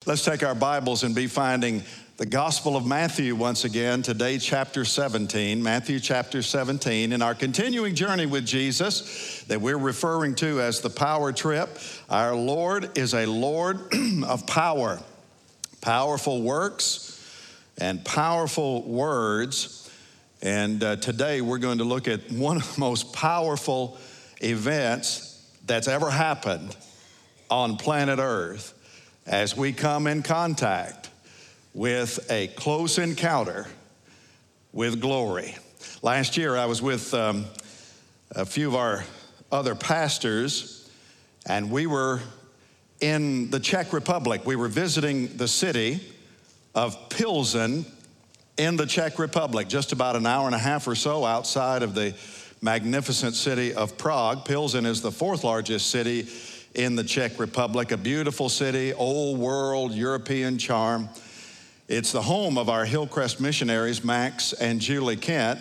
Let's take our Bibles and be finding the Gospel of Matthew once again. Today, chapter 17, Matthew chapter 17. In our continuing journey with Jesus that we're referring to as the power trip, our Lord is a Lord of power, powerful works and powerful words. And today we're going to look at one of the most powerful events that's ever happened on planet Earth as we come in contact with a close encounter with glory. Last year I was with a few of our other pastors, and we were in the Czech Republic. We were visiting the city of Pilsen in the Czech Republic, just about an hour and a half or so outside of the magnificent city of Prague. Pilsen is the fourth largest city in the Czech Republic, a beautiful city, old world, European charm. It's the home of our Hillcrest missionaries, Max and Julie Kent.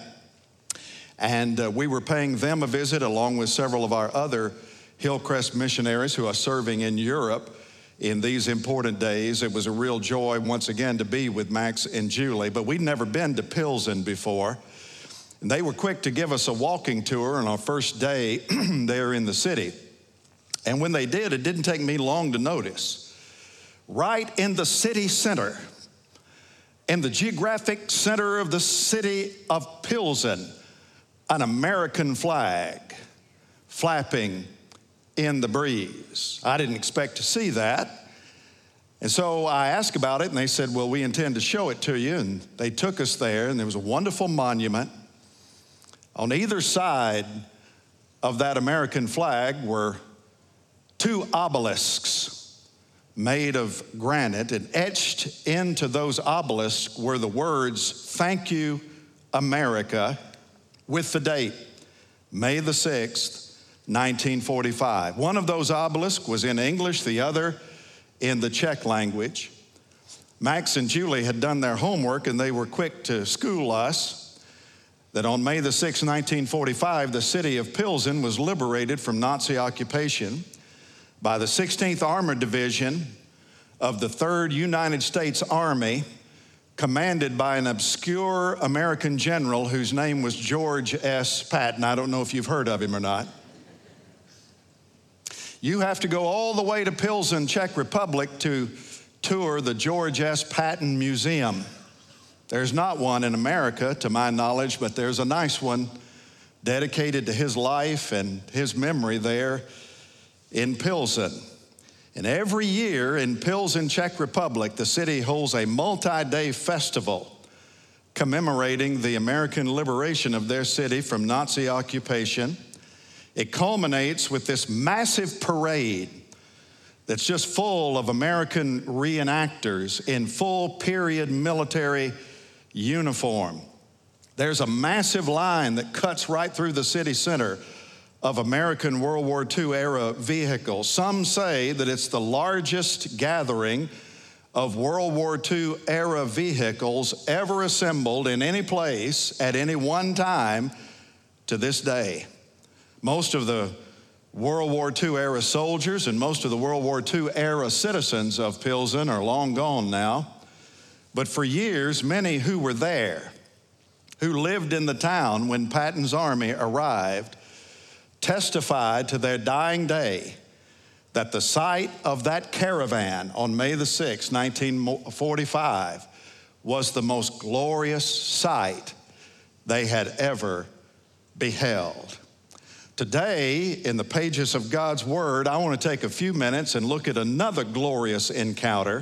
And we were paying them a visit along with several of our other Hillcrest missionaries who are serving in Europe in these important days. It was a real joy once again to be with Max and Julie, but we'd never been to Pilsen before. And they were quick to give us a walking tour on our first day there in the city. And when they did, it didn't take me long to notice. Right in the city center, in the geographic center of the city of Pilsen, an American flag flapping in the breeze. I didn't expect to see that. And so I asked about it, and they said, well, we intend to show it to you. And they took us there, and there was a wonderful monument. On either side of that American flag were two obelisks made of granite, and etched into those obelisks were the words, "Thank you, America," with the date, May the 6th, 1945. One of those obelisks was in English, the other in the Czech language. Max and Julie had done their homework, and they were quick to school us that on May the 6th, 1945, the city of Pilsen was liberated from Nazi occupation by the 16th Armored Division of the 3rd United States Army, commanded by an obscure American general whose name was George S. Patton. I don't know if you've heard of him or not. You have to go all the way to Pilsen, Czech Republic, to tour the George S. Patton Museum. There's not one in America, to my knowledge, but there's a nice one dedicated to his life and his memory there in Pilsen. And every year in Pilsen, Czech Republic, the city holds a multi-day festival commemorating the American liberation of their city from Nazi occupation. It culminates with this massive parade that's just full of American reenactors in full period military uniform. There's a massive line that cuts right through the city center of American World War II era vehicles. Some say that it's the largest gathering of World War II era vehicles ever assembled in any place at any one time to this day. Most of the World War II era soldiers and most of the World War II era citizens of Pilsen are long gone now. But for years, many who were there, who lived in the town when Patton's army arrived, testified to their dying day that the sight of that caravan on May the 6th, 1945, was the most glorious sight they had ever beheld. Today, in the pages of God's Word, I want to take a few minutes and look at another glorious encounter,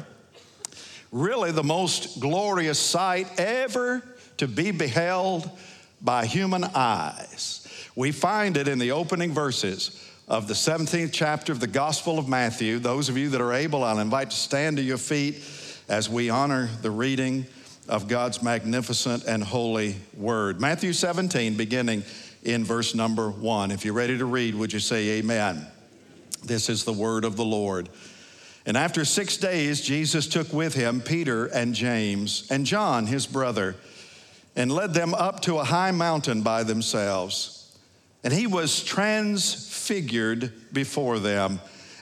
really the most glorious sight ever to be beheld by human eyes. We find it in the opening verses of the 17th chapter of the Gospel of Matthew. Those of you that are able, I'll invite to stand to your feet as we honor the reading of God's magnificent and holy word. Matthew 17, beginning in verse number 1. If you're ready to read, would you say amen? This is the word of the Lord. And after 6 days, Jesus took with him Peter and James and John, his brother, and led them up to a high mountain by themselves. And he was transfigured before them,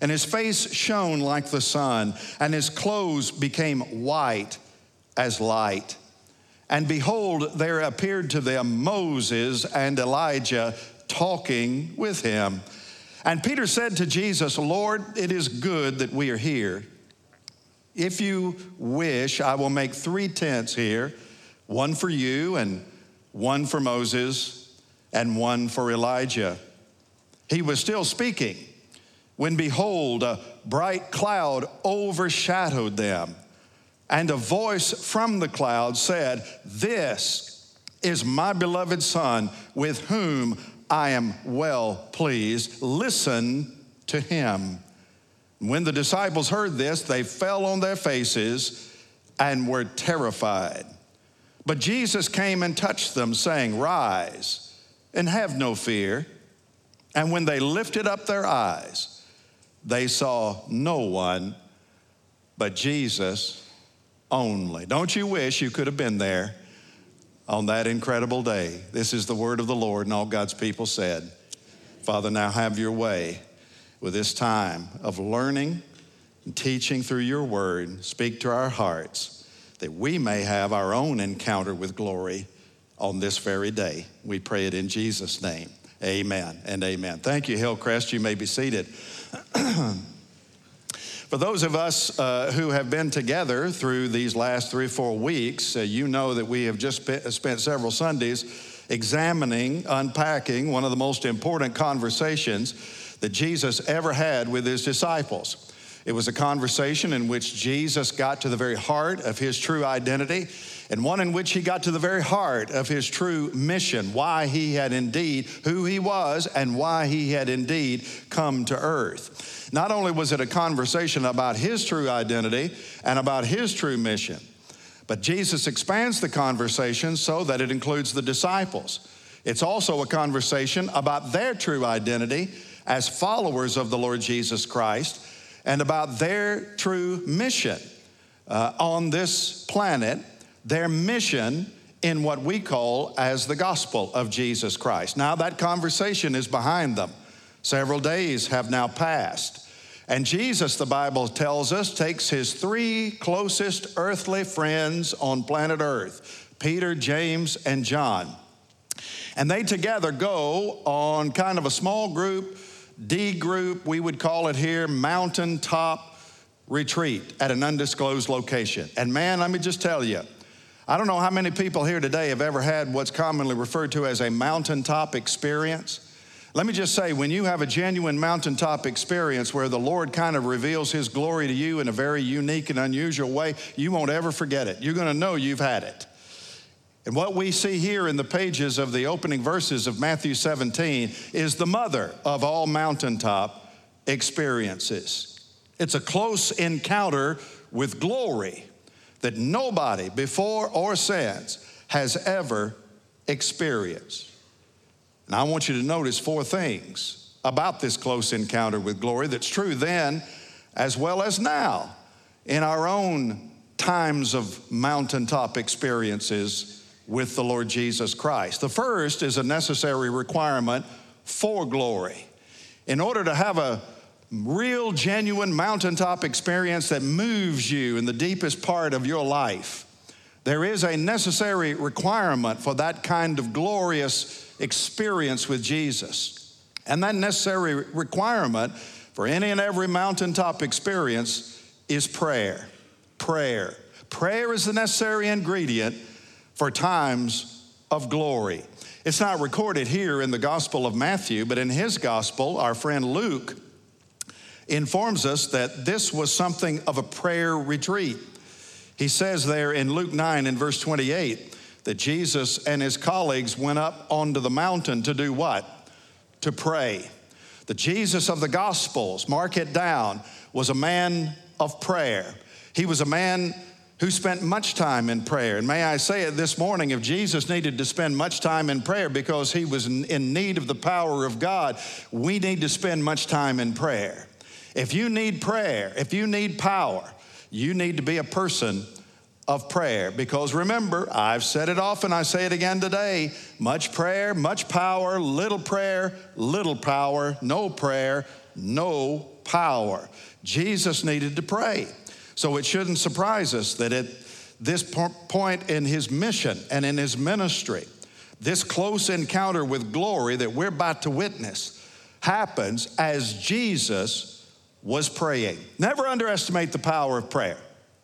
and his face shone like the sun, and his clothes became white as light. And behold, there appeared to them Moses and Elijah talking with him. And Peter said to Jesus, Lord, it is good that we are here. If you wish, I will make 3 tents here, one for you and one for Moses and one for Elijah. He was still speaking when, behold, a bright cloud overshadowed them. And a voice from the cloud said, this is my beloved Son, with whom I am well pleased. Listen to him. When the disciples heard this, they fell on their faces and were terrified. But Jesus came and touched them, saying, rise and have no fear. And when they lifted up their eyes, they saw no one but Jesus only. Don't you wish you could have been there on that incredible day? This is the word of the Lord, and all God's people said, Father, now have your way with this time of learning and teaching through your word. Speak to our hearts that we may have our own encounter with glory on this very day. We pray it in Jesus' name. Amen and amen. Thank you, Hillcrest. You may be seated. For those of us who have been together through these last 3 or 4 weeks, you know that we have just spent several Sundays examining, unpacking one of the most important conversations that Jesus ever had with his disciples. It was a conversation in which Jesus got to the very heart of his true identity, and one in which he got to the very heart of his true mission, why he had indeed, who he was, and why he had indeed come to earth. Not only was it a conversation about his true identity and about his true mission, but Jesus expands the conversation so that it includes the disciples. It's also a conversation about their true identity as followers of the Lord Jesus Christ and about their true mission on this planet, their mission in what we call as the gospel of Jesus Christ. Now that conversation is behind them. Several days have now passed. And Jesus, the Bible tells us, takes his 3 closest earthly friends on planet Earth, Peter, James, and John. And they together go on kind of a small group, D group, we would call it here, mountaintop retreat at an undisclosed location. And man, let me just tell you, I don't know how many people here today have ever had what's commonly referred to as a mountaintop experience. Let me just say, when you have a genuine mountaintop experience where the Lord kind of reveals his glory to you in a very unique and unusual way, you won't ever forget it. You're going to know you've had it. And what we see here in the pages of the opening verses of Matthew 17 is the mother of all mountaintop experiences. It's a close encounter with glory that nobody before or since has ever experienced. And I want you to notice 4 things about this close encounter with glory that's true then as well as now in our own times of mountaintop experiences with the Lord Jesus Christ. The first is a necessary requirement for glory. In order to have a real, genuine mountaintop experience that moves you in the deepest part of your life, there is a necessary requirement for that kind of glorious experience with Jesus. And that necessary requirement for any and every mountaintop experience is prayer. Prayer. Prayer is the necessary ingredient for times of glory. It's not recorded here in the Gospel of Matthew, but in his Gospel, our friend Luke informs us that this was something of a prayer retreat. He says there in Luke 9 in verse 28 that Jesus and his colleagues went up onto the mountain to do what? To pray. The Jesus of the Gospels, mark it down, was a man of prayer. He was a man who spent much time in prayer. And may I say it this morning, if Jesus needed to spend much time in prayer because he was in need of the power of God, we need to spend much time in prayer. If you need prayer, if you need power, you need to be a person of prayer. Because remember, I've said it often, I say it again today, much prayer, much power, little power, no prayer, no power. Jesus needed to pray. So it shouldn't surprise us that at this point in his mission and in his ministry, this close encounter with glory that we're about to witness happens as Jesus was praying. Never underestimate the power of prayer.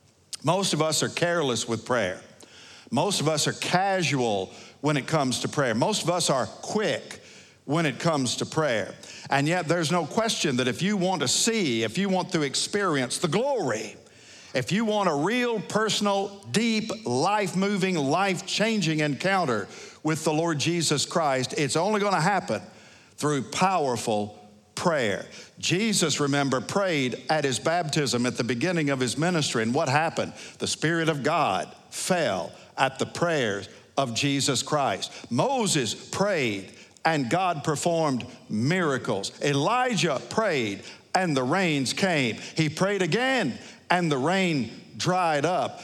Most of us are careless with prayer. Most of us are casual when it comes to prayer. Most of us are quick when it comes to prayer. And yet there's no question that if you want to see, if you want to experience the glory, if you want a real, personal, deep, life-moving, life-changing encounter with the Lord Jesus Christ, it's only going to happen through powerful prayer. Jesus, remember, prayed at his baptism at the beginning of his ministry. And what happened? The Spirit of God fell at the prayers of Jesus Christ. Moses prayed and God performed miracles. Elijah prayed and the rains came. He prayed again and the rain dried up.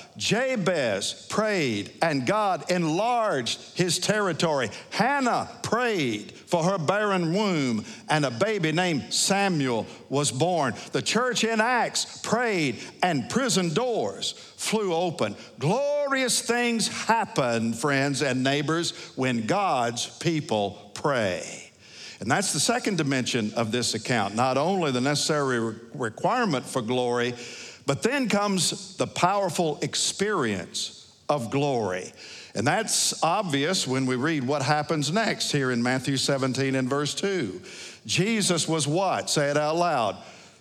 Jabez prayed and God enlarged his territory. Hannah prayed for her barren womb and a baby named Samuel was born. The church in Acts prayed and prison doors flew open. Glorious things happen, friends and neighbors, when God's people pray. And that's the second dimension of this account. Not only the necessary requirement for glory, but then comes the powerful experience of glory. And that's obvious when we read what happens next here in Matthew 17 and verse 2. Jesus was what? Say it out loud.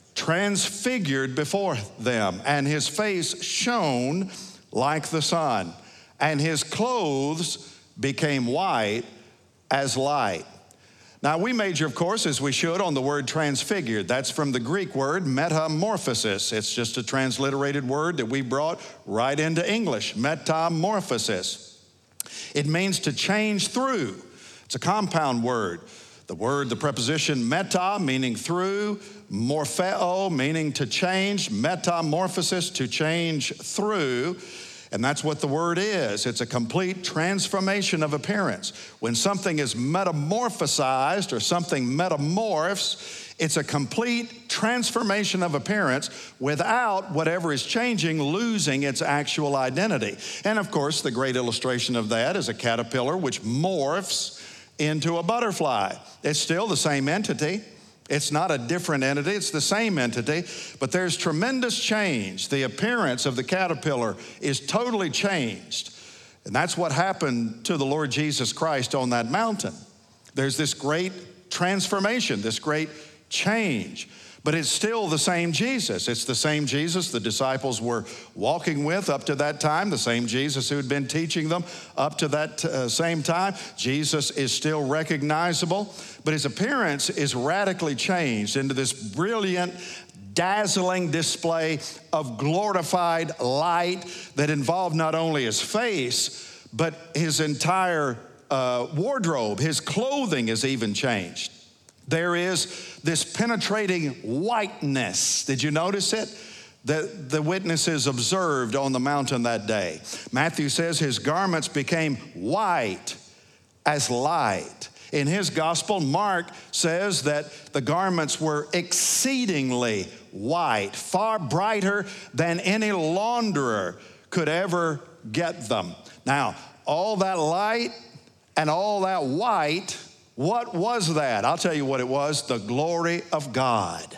Transfigured before them, and his face shone like the sun, and his clothes became white as light. Now, we major, of course, as we should, on the word transfigured. That's from the Greek word metamorphosis. It's just a transliterated word that we brought right into English, metamorphosis. It means to change through. It's a compound word. The preposition meta, meaning through, morpheo, meaning to change, metamorphosis, to change through. And that's what the word is. It's a complete transformation of appearance. When something is metamorphosized or something metamorphs, it's a complete transformation of appearance without whatever is changing losing its actual identity. And of course, the great illustration of that is a caterpillar which morphs into a butterfly. It's still the same entity. It's not a different entity, it's the same entity, but there's tremendous change. The appearance of the caterpillar is totally changed. And that's what happened to the Lord Jesus Christ on that mountain. There's this great transformation, this great change. But it's still the same Jesus. It's the same Jesus the disciples were walking with up to that time, the same Jesus who had been teaching them up to that same time. Jesus is still recognizable, but his appearance is radically changed into this brilliant, dazzling display of glorified light that involved not only his face, but his entire wardrobe. His clothing is even changed. There is this penetrating whiteness. Did you notice it? That the witnesses observed on the mountain that day. Matthew says his garments became white as light. In his gospel, Mark says that the garments were exceedingly white, far brighter than any launderer could ever get them. Now, all that light and all that white, what was that? I'll tell you what it was, the glory of God.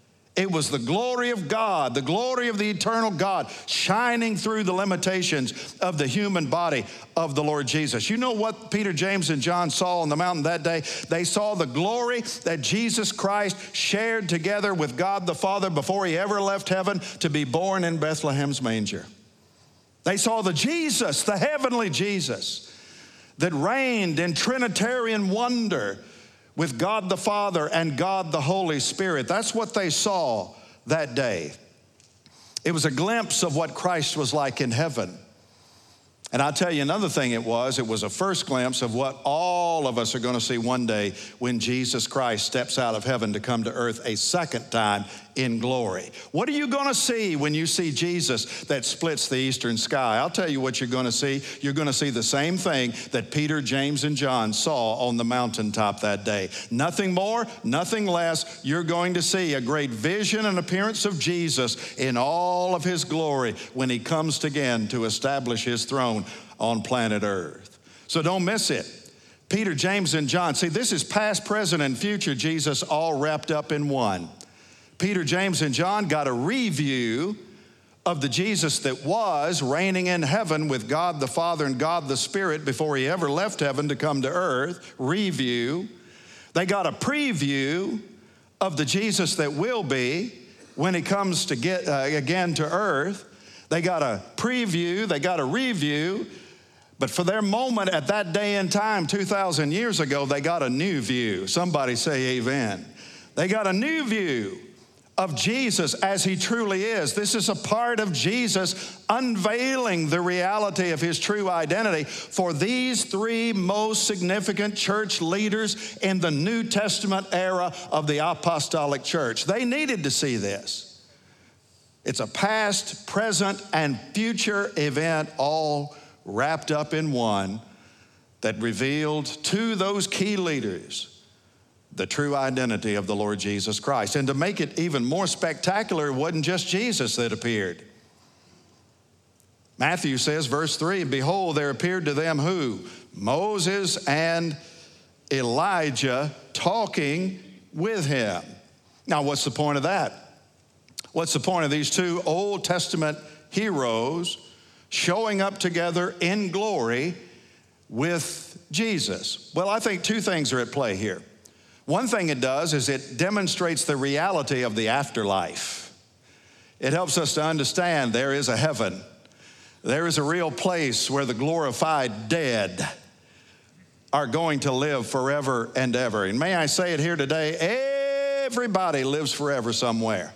It was the glory of God, the glory of the eternal God shining through the limitations of the human body of the Lord Jesus. You know what Peter, James, and John saw on the mountain that day? They saw the glory that Jesus Christ shared together with God the Father before he ever left heaven to be born in Bethlehem's manger. They saw the Jesus, the heavenly Jesus, that reigned in Trinitarian wonder with God the Father and God the Holy Spirit. That's what they saw that day. It was a glimpse of what Christ was like in heaven. And I'll tell you another thing it was a first glimpse of what all of us are going to see one day when Jesus Christ steps out of heaven to come to earth a second time in glory. What are you going to see when you see Jesus that splits the eastern sky? I'll tell you what you're going to see. You're going to see the same thing that Peter, James, and John saw on the mountaintop that day. Nothing more, nothing less. You're going to see a great vision and appearance of Jesus in all of his glory when he comes again to establish his throne on planet Earth. So don't miss it. Peter, James, and John. See, this is past, present, and future Jesus all wrapped up in one. Peter, James, and John got a review of the Jesus that was reigning in heaven with God the Father and God the Spirit before he ever left heaven to come to earth. Review. They got a preview of the Jesus that will be when he comes to get again to earth. They got a preview, they got a review, but for their moment at that day and time 2,000 years ago, they got a new view. Somebody say amen. They got a new view of Jesus as he truly is. This is a part of Jesus unveiling the reality of his true identity for these three most significant church leaders in the New Testament era of the apostolic church. They needed to see this. It's a past, present, and future event all wrapped up in one that revealed to those key leaders the true identity of the Lord Jesus Christ. And to make it even more spectacular, it wasn't just Jesus that appeared. Matthew says, verse 3, behold, there appeared to them who? Moses and Elijah talking with him. Now, what's the point of that? What's the point of these two Old Testament heroes showing up together in glory with Jesus? Well, I think two things are at play here. One thing it does is it demonstrates the reality of the afterlife. It helps us to understand there is a heaven. There is a real place where the glorified dead are going to live forever and ever. And may I say it here today, everybody lives forever somewhere.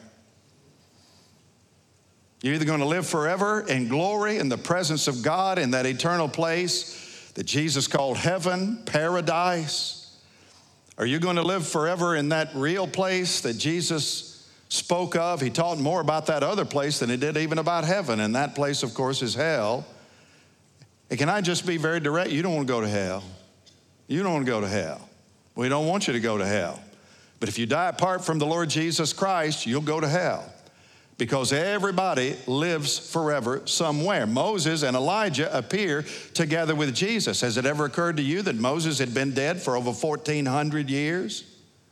You're either going to live forever in glory in the presence of God in that eternal place that Jesus called heaven, paradise. Are you going to live forever in that real place that Jesus spoke of? He taught more about that other place than he did even about heaven. And that place, of course, is hell. And can I just be very direct? You don't want to go to hell. You don't want to go to hell. We don't want you to go to hell. But if you die apart from the Lord Jesus Christ, you'll go to hell. Because everybody lives forever somewhere. Moses and Elijah appear together with Jesus. Has it ever occurred to you that Moses had been dead for over 1,400 years?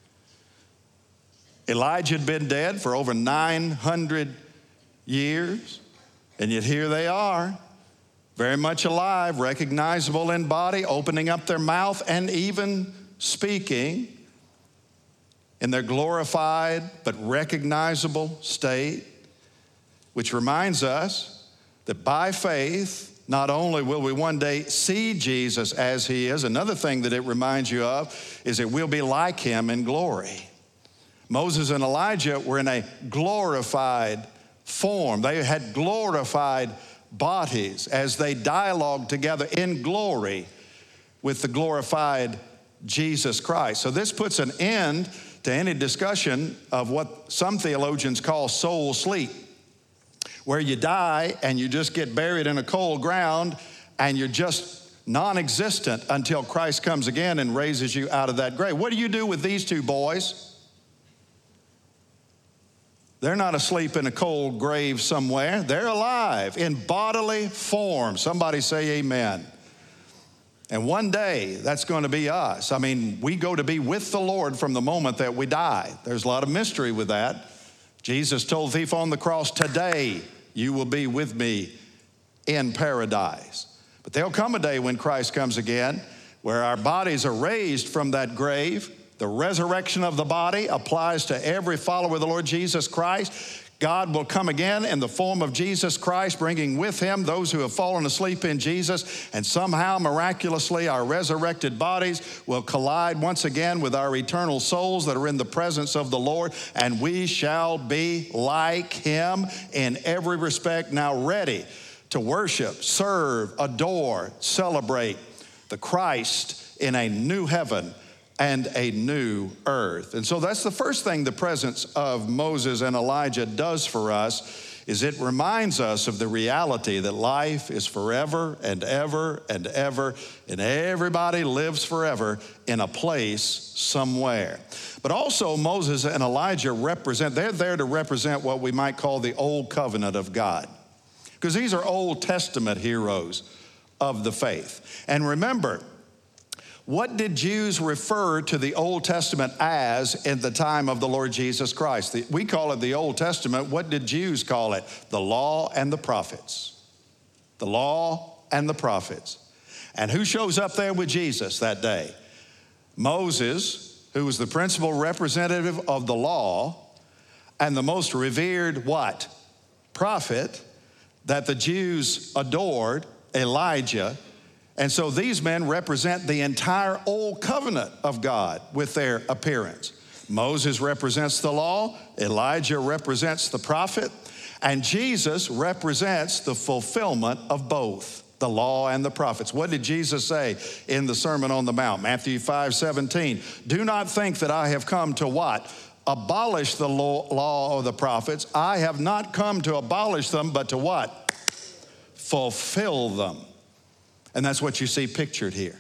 Elijah had been dead for over 900 years. And yet here they are, very much alive, recognizable in body, opening up their mouth and even speaking in their glorified but recognizable state. Which reminds us that by faith, not only will we one day see Jesus as he is, another thing that it reminds you of is that we'll be like him in glory. Moses and Elijah were in a glorified form. They had glorified bodies as they dialogued together in glory with the glorified Jesus Christ. So this puts an end to any discussion of what some theologians call soul sleep, where you die and you just get buried in a cold ground and you're just non-existent until Christ comes again and raises you out of that grave. What do you do with these two boys? They're not asleep in a cold grave somewhere. They're alive in bodily form. Somebody say amen. And one day, that's going to be us. I mean, we go to be with the Lord from the moment that we die. There's a lot of mystery with that. Jesus told the thief on the cross, today you will be with me in paradise. But there'll come a day when Christ comes again where our bodies are raised from that grave. The resurrection of the body applies to every follower of the Lord Jesus Christ. God will come again in the form of Jesus Christ, bringing with him those who have fallen asleep in Jesus, and somehow, miraculously, our resurrected bodies will collide once again with our eternal souls that are in the presence of the Lord, and we shall be like him in every respect, now ready to worship, serve, adore, celebrate the Christ in a new heaven and a new earth. And so that's the first thing the presence of Moses and Elijah does for us, is it reminds us of the reality that life is forever and ever and ever, and everybody lives forever in a place somewhere. But also Moses and Elijah they're there to represent what we might call the old covenant of God, because these are Old Testament heroes of the faith. And remember, what did Jews refer to the Old Testament as in the time of the Lord Jesus Christ? We call it the Old Testament. What did Jews call it? The law and the prophets. The law and the prophets. And who shows up there with Jesus that day? Moses, who was the principal representative of the law and the most revered what? Prophet that the Jews adored, Elijah. And so these men represent the entire old covenant of God with their appearance. Moses represents the law, Elijah represents the prophet, and Jesus represents the fulfillment of both, the law and the prophets. What did Jesus say in the Sermon on the Mount? Matthew 5:17. Do not think that I have come to what? Abolish the law or the prophets. I have not come to abolish them, but to what? Fulfill them. And that's what you see pictured here.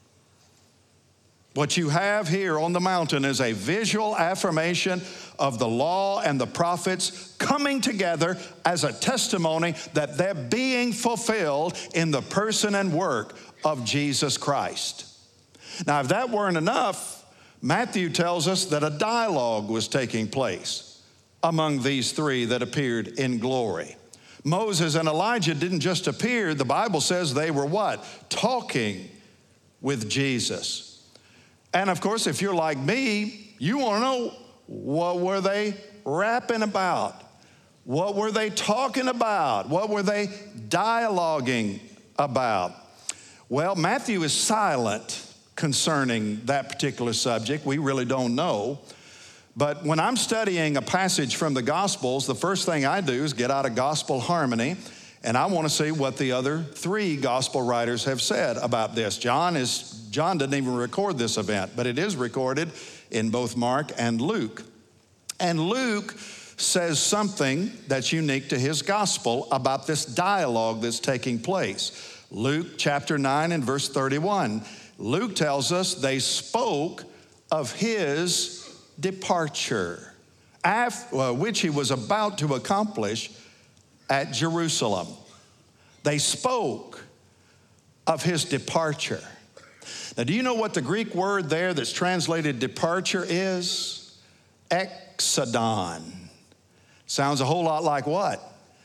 What you have here on the mountain is a visual affirmation of the law and the prophets coming together as a testimony that they're being fulfilled in the person and work of Jesus Christ. Now, if that weren't enough, Matthew tells us that a dialogue was taking place among these three that appeared in glory. Moses and Elijah didn't just appear. The Bible says they were what? Talking with Jesus. And of course, if you're like me, you want to know, what were they rapping about? What were they talking about? What were they dialoguing about? Well, Matthew is silent concerning that particular subject. We really don't know. But when I'm studying a passage from the Gospels, the first thing I do is get out a gospel harmony, and I want to see what the other three gospel writers have said about this. John didn't even record this event, but it is recorded in both Mark and Luke. And Luke says something that's unique to his gospel about this dialogue that's taking place. Luke chapter 9 and verse 31. Luke tells us they spoke of his departure, which he was about to accomplish at Jerusalem. They spoke of his departure. Now, do you know what the Greek word there that's translated departure is? Exodon. Sounds a whole lot like what?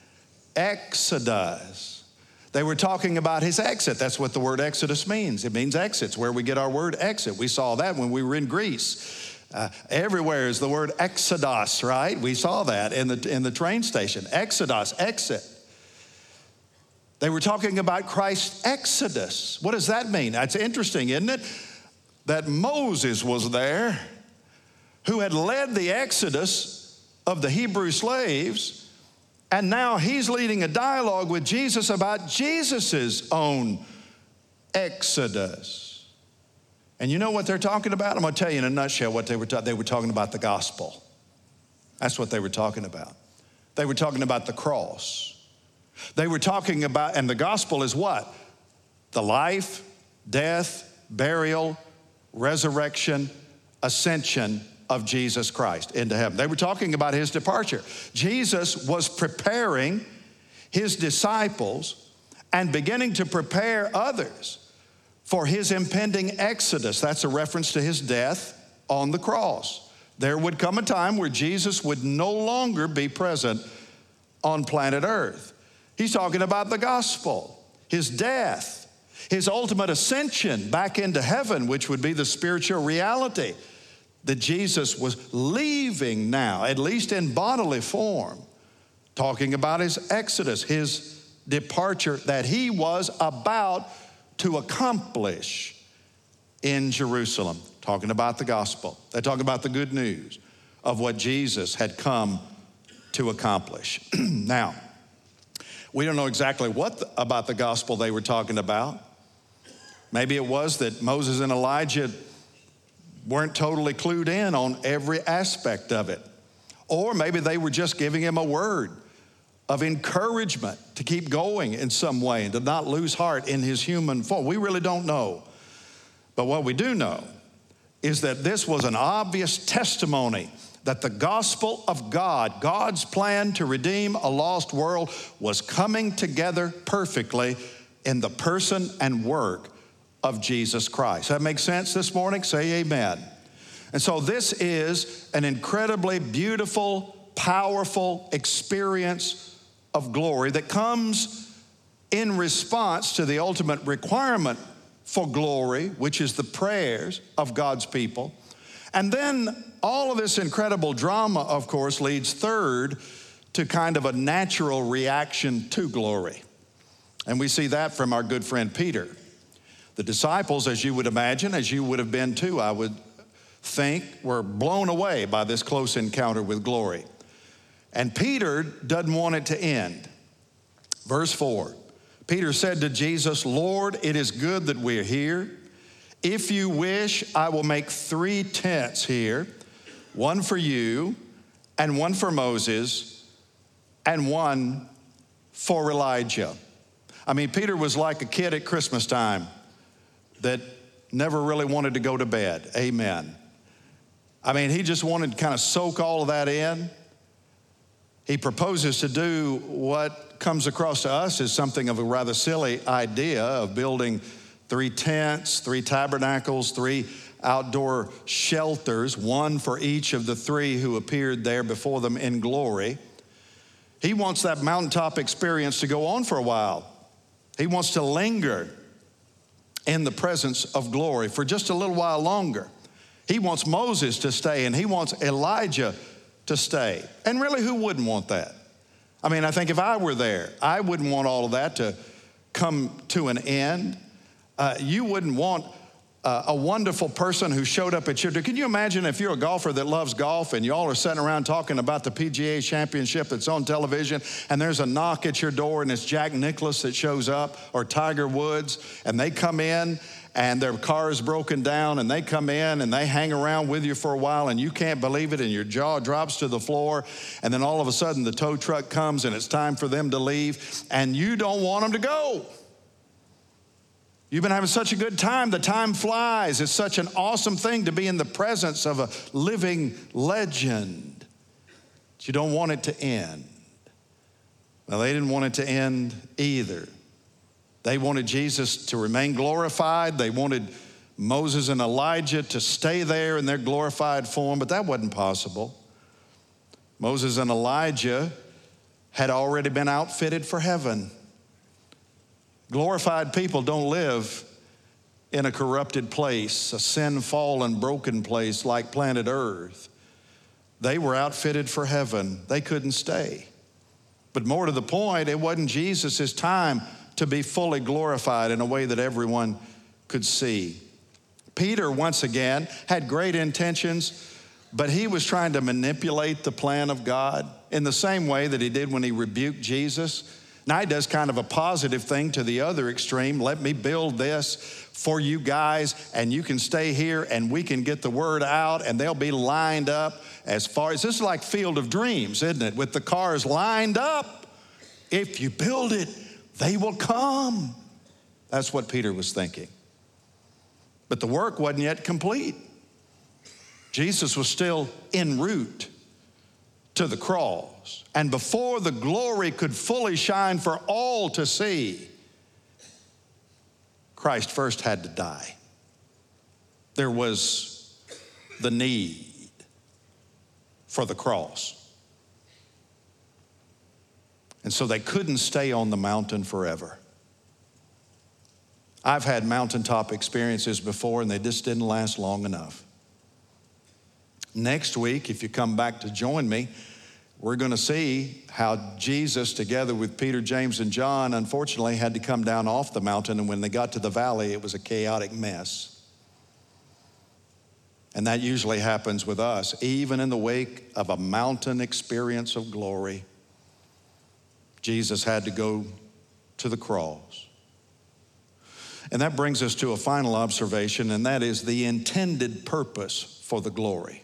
Exodus. They were talking about his exit. That's what the word Exodus means. It means exits, where we get our word exit. We saw that when we were in Greece. Everywhere is the word exodus, right? We saw that in the train station. Exodus, exit. They were talking about Christ's exodus. What does that mean? That's interesting, isn't it? That Moses was there, who had led the exodus of the Hebrew slaves, and now he's leading a dialogue with Jesus about Jesus's own exodus. And you know what they're talking about? I'm going to tell you in a nutshell what they were talking. They were talking about the gospel. That's what they were talking about. They were talking about the cross. They were talking about, and the gospel is what? The life, death, burial, resurrection, ascension of Jesus Christ into heaven. They were talking about his departure. Jesus was preparing his disciples and beginning to prepare others for his impending exodus. That's a reference to his death on the cross. There would come a time where Jesus would no longer be present on planet Earth. He's talking about the gospel, his death, his ultimate ascension back into heaven, which would be the spiritual reality that Jesus was leaving now, at least in bodily form, talking about his exodus, his departure that he was about to accomplish in Jerusalem, talking about the gospel. They're talking about the good news of what Jesus had come to accomplish. Now, we don't know exactly what about the gospel they were talking about. Maybe it was that Moses and Elijah weren't totally clued in on every aspect of it. Or maybe they were just giving him a word of encouragement to keep going in some way and to not lose heart in his human form. We really don't know. But what we do know is that this was an obvious testimony that the gospel of God, God's plan to redeem a lost world, was coming together perfectly in the person and work of Jesus Christ. That makes sense this morning? Say amen. And so this is an incredibly beautiful, powerful experience of glory that comes in response to the ultimate requirement for glory, which is the prayers of God's people. And then all of this incredible drama, of course, leads third to kind of a natural reaction to glory. And we see that from our good friend Peter. The disciples, as you would imagine, as you would have been too, I would think, were blown away by this close encounter with glory. And Peter doesn't want it to end. Verse 4, Peter said to Jesus, "Lord, it is good that we are here. If you wish, I will make 3 tents here, one for you, and one for Moses, and one for Elijah." I mean, Peter was like a kid at Christmas time that never really wanted to go to bed. Amen. I mean, he just wanted to kind of soak all of that in. He proposes to do what comes across to us as something of a rather silly idea of building 3 tents, 3 tabernacles, 3 outdoor shelters, one for each of the 3 who appeared there before them in glory. He wants that mountaintop experience to go on for a while. He wants to linger in the presence of glory for just a little while longer. He wants Moses to stay, and he wants Elijah to stay. And really, who wouldn't want that? I mean, I think if I were there, I wouldn't want all of that to come to an end. You wouldn't want a wonderful person who showed up at your door. Can you imagine if you're a golfer that loves golf and y'all are sitting around talking about the PGA championship that's on television, and there's a knock at your door and it's Jack Nicklaus that shows up, or Tiger Woods, and they come in and their car is broken down, and they come in and they hang around with you for a while, and you can't believe it, and your jaw drops to the floor, and then all of a sudden the tow truck comes and it's time for them to leave, and you don't want them to go. You've been having such a good time. The time flies. It's such an awesome thing to be in the presence of a living legend. But you don't want it to end. Well, they didn't want it to end either. They wanted Jesus to remain glorified. They wanted Moses and Elijah to stay there in their glorified form, but that wasn't possible. Moses and Elijah had already been outfitted for heaven. Glorified people don't live in a corrupted place, a sin-fallen, broken place like planet Earth. They were outfitted for heaven. They couldn't stay. But more to the point, it wasn't Jesus' time to be fully glorified in a way that everyone could see. Peter, once again, had great intentions, but he was trying to manipulate the plan of God in the same way that he did when he rebuked Jesus. Now he does kind of a positive thing to the other extreme. Let me build this for you guys, and you can stay here, and we can get the word out, and they'll be lined up as far as, this is like Field of Dreams, isn't it? With the cars lined up. If you build it, they will come. That's what Peter was thinking. But the work wasn't yet complete. Jesus was still en route to the cross. And before the glory could fully shine for all to see, Christ first had to die. There was the need for the cross. And so they couldn't stay on the mountain forever. I've had mountaintop experiences before, and they just didn't last long enough. Next week, if you come back to join me, we're going to see how Jesus, together with Peter, James, and John, unfortunately had to come down off the mountain, and when they got to the valley, it was a chaotic mess. And that usually happens with us, even in the wake of a mountain experience of glory. Jesus had to go to the cross. And that brings us to a final observation, and that is the intended purpose for the glory.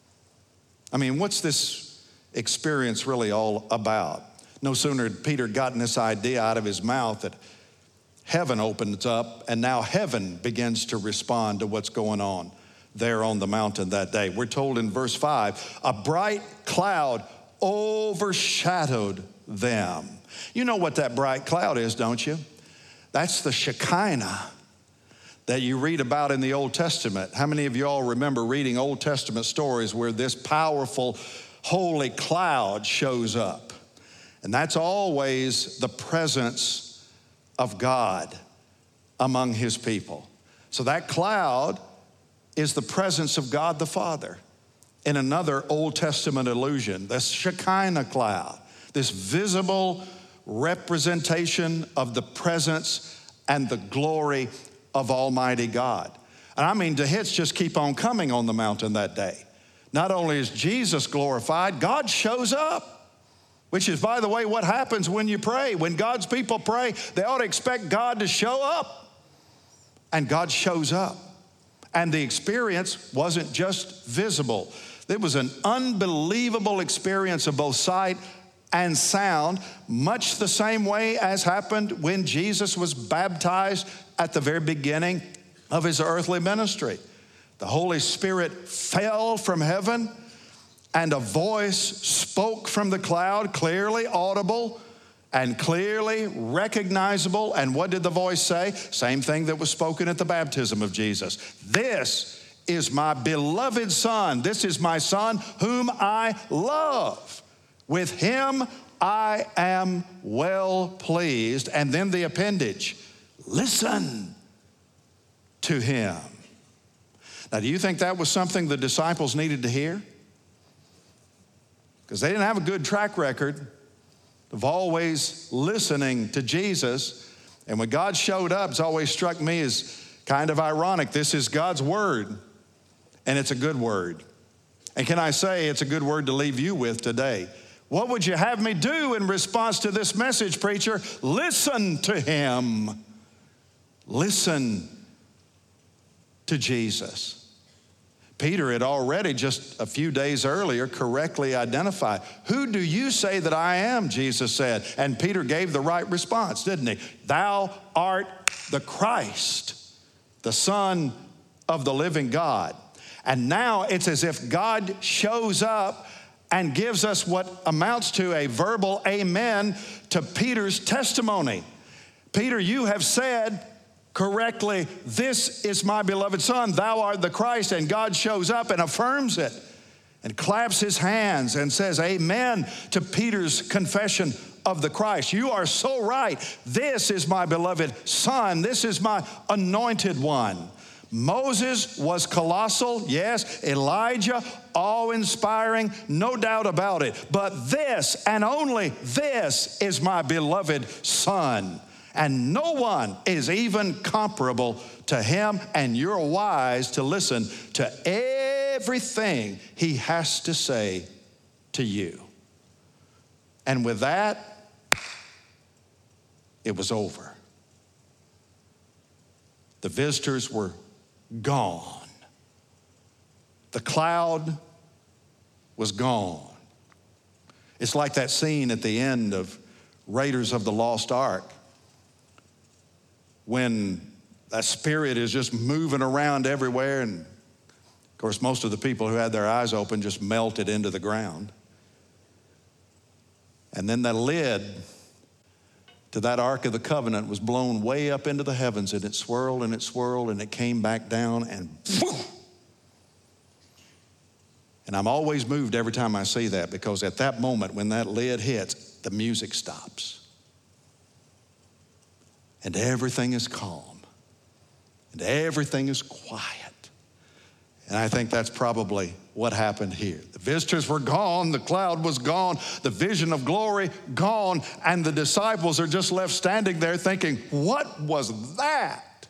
I mean, what's this experience really all about? No sooner had Peter gotten this idea out of his mouth that heaven opens up, and now heaven begins to respond to what's going on there on the mountain that day. We're told in verse 5, a bright cloud overshadowed them. You know what that bright cloud is, don't you? That's the Shekinah that you read about in the Old Testament. How many of y'all remember reading Old Testament stories where this powerful, holy cloud shows up? And that's always the presence of God among his people. So that cloud is the presence of God the Father. In another Old Testament allusion, the Shekinah cloud, this visible representation of the presence and the glory of Almighty God. And I mean, the hits just keep on coming on the mountain that day. Not only is Jesus glorified, God shows up, which is, by the way, what happens when you pray. When God's people pray, they ought to expect God to show up. And God shows up. And the experience wasn't just visible. It was an unbelievable experience of both sight and sound, much the same way as happened when Jesus was baptized at the very beginning of his earthly ministry. The Holy Spirit fell from heaven, and a voice spoke from the cloud, clearly audible and clearly recognizable. And what did the voice say? Same thing that was spoken at the baptism of Jesus. This is my beloved Son. This is my Son whom I love. With him I am well pleased. And then the appendage, listen to him. Now, do you think that was something the disciples needed to hear? Because they didn't have a good track record of always listening to Jesus. And when God showed up, it's always struck me as kind of ironic. This is God's word, and it's a good word. And can I say it's a good word to leave you with today? What would you have me do in response to this message, preacher? Listen to him. Listen to Jesus. Peter had already just a few days earlier correctly identified. Who do you say that I am? Jesus said. And Peter gave the right response, didn't he? Thou art the Christ, the Son of the living God. And now it's as if God shows up and gives us what amounts to a verbal amen to Peter's testimony. Peter, you have said correctly, this is my beloved Son, thou art the Christ. And God shows up and affirms it and claps his hands and says amen to Peter's confession of the Christ. You are so right. This is my beloved Son. This is my anointed one. Moses was colossal, yes. Elijah, awe-inspiring, no doubt about it. But this and only this is my beloved Son. And no one is even comparable to him, and you're wise to listen to everything he has to say to you. And with that, it was over. The visitors were gone. The cloud was gone. It's like that scene at the end of Raiders of the Lost Ark, when that spirit is just moving around everywhere, and of course most of the people who had their eyes open just melted into the ground. And then that lid to that Ark of the Covenant was blown way up into the heavens, and it swirled and it swirled and it came back down, and boom. And I'm always moved every time I see that, because at that moment when that lid hits, the music stops. And everything is calm. And everything is quiet. And I think that's probably what happened here. The visitors were gone, the cloud was gone, the vision of glory gone, and the disciples are just left standing there thinking, what was that?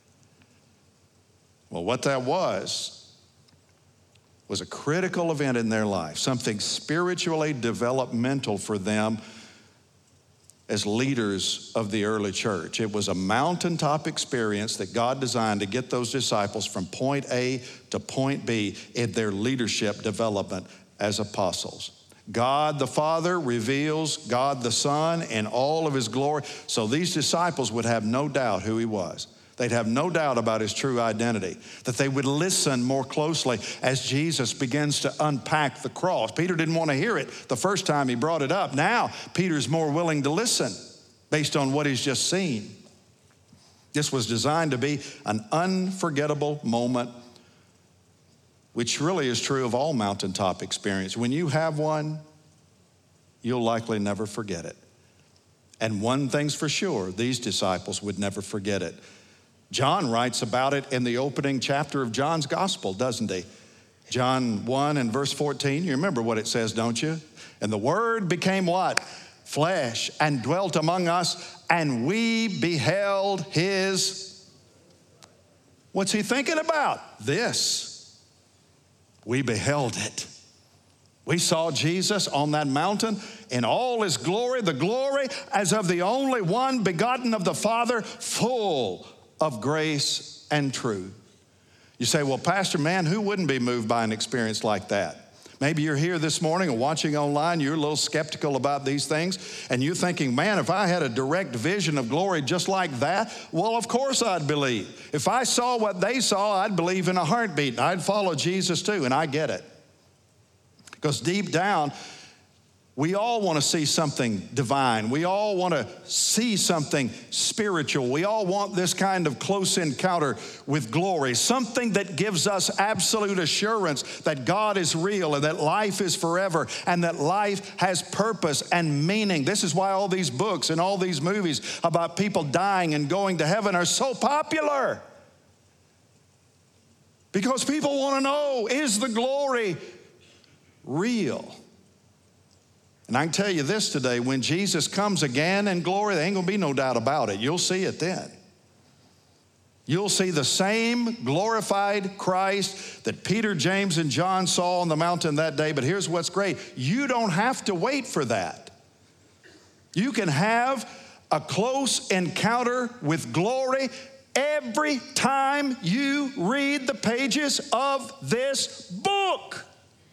Well, what that was a critical event in their life, something spiritually developmental for them as leaders of the early church. It was a mountaintop experience that God designed to get those disciples from point A to point B in their leadership development as apostles. God the Father reveals God the Son in all of his glory, so these disciples would have no doubt who he was. They'd have no doubt about his true identity, that they would listen more closely as Jesus begins to unpack the cross. Peter didn't want to hear it the first time he brought it up. Now, Peter's more willing to listen based on what he's just seen. This was designed to be an unforgettable moment, which really is true of all mountaintop experience. When you have one, you'll likely never forget it. And one thing's for sure, these disciples would never forget it. John writes about it in the opening chapter of John's gospel, doesn't he? John 1 and verse 14, you remember what it says, don't you? And the Word became what? Flesh, and dwelt among us, and we beheld his, what's he thinking about? This. We beheld it. We saw Jesus on that mountain in all his glory, the glory as of the only one begotten of the Father, full of grace and truth. You say, well, Pastor, man, who wouldn't be moved by an experience like that? Maybe you're here this morning or watching online, you're a little skeptical about these things, and you're thinking, man, if I had a direct vision of glory just like that, well, of course I'd believe. If I saw what they saw, I'd believe in a heartbeat, and I'd follow Jesus too, and I get it. Because deep down, we all want to see something divine. We all want to see something spiritual. We all want this kind of close encounter with glory, something that gives us absolute assurance that God is real and that life is forever and that life has purpose and meaning. This is why all these books and all these movies about people dying and going to heaven are so popular. Because people want to know, is the glory real? And I can tell you this today, when Jesus comes again in glory, there ain't gonna be no doubt about it. You'll see it then. You'll see the same glorified Christ that Peter, James, and John saw on the mountain that day. But here's what's great. You don't have to wait for that. You can have a close encounter with glory every time you read the pages of this book.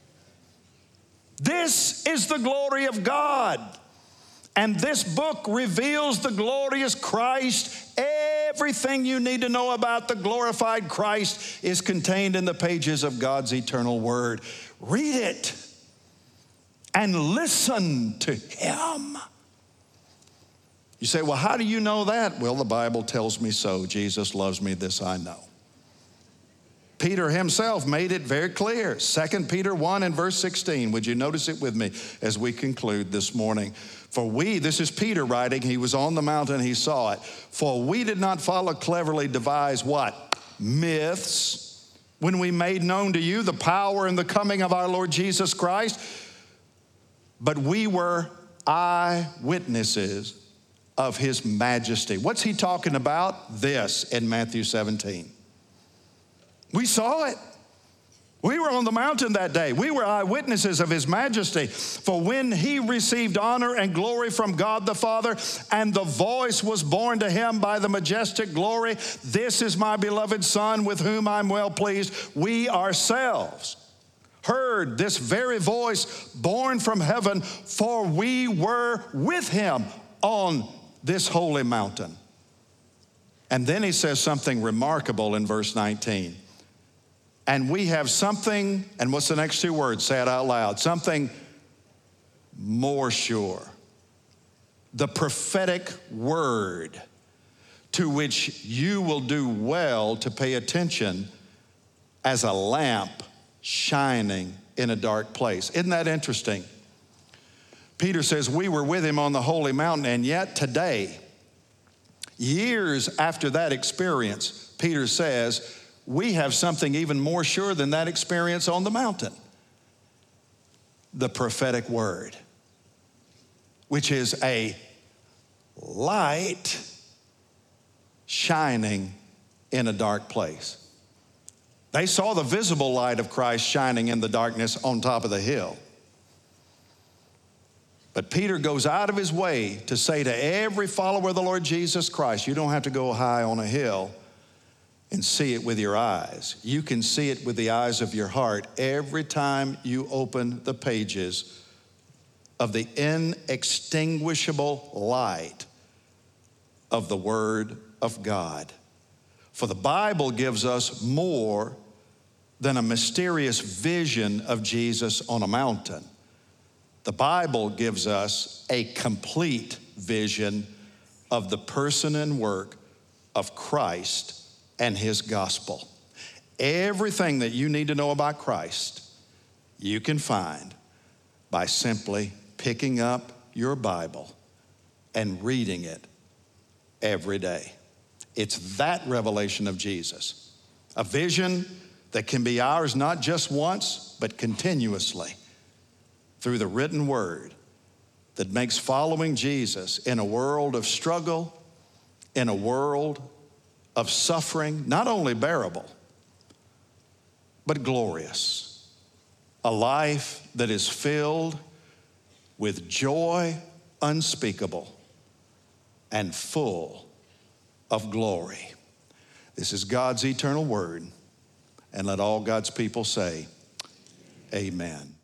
This is the glory of God. And this book reveals the glorious Christ. Everything you need to know about the glorified Christ is contained in the pages of God's eternal word. Read it and listen to him. You say, well, how do you know that? Well, the Bible tells me so. Jesus loves me, this I know. Peter himself made it very clear. 2 Peter 1 and verse 16. Would you notice it with me as we conclude this morning? For we, this is Peter writing, he was on the mountain, he saw it. For we did not follow cleverly devised what? Myths. When we made known to you the power and the coming of our Lord Jesus Christ. But we were eyewitnesses of his majesty. What's he talking about? This in Matthew 17. We saw it. We were on the mountain that day. We were eyewitnesses of his majesty. For when he received honor and glory from God the Father, and the voice was borne to him by the majestic glory, this is my beloved Son with whom I'm well pleased. We ourselves heard this very voice borne from heaven, for we were with him on this holy mountain. And then he says something remarkable in verse 19. And we have something, and what's the next two words? Say it out loud. Something more sure. The prophetic word, to which you will do well to pay attention as a lamp shining in a dark place. Isn't that interesting? Peter says we were with him on the holy mountain, and yet today, years after that experience, Peter says, we have something even more sure than that experience on the mountain. The prophetic word, which is a light shining in a dark place. They saw the visible light of Christ shining in the darkness on top of the hill. But Peter goes out of his way to say to every follower of the Lord Jesus Christ, you don't have to go high on a hill and see it with your eyes. You can see it with the eyes of your heart every time you open the pages of the inextinguishable light of the Word of God. For the Bible gives us more than a mysterious vision of Jesus on a mountain. The Bible gives us a complete vision of the person and work of Christ and his gospel. Everything that you need to know about Christ, you can find by simply picking up your Bible and reading it every day. It's that revelation of Jesus, a vision that can be ours not just once, but continuously through the written word that makes following Jesus in a world of struggle, in a world of suffering, not only bearable, but glorious. A life that is filled with joy unspeakable and full of glory. This is God's eternal word, and let all God's people say, amen.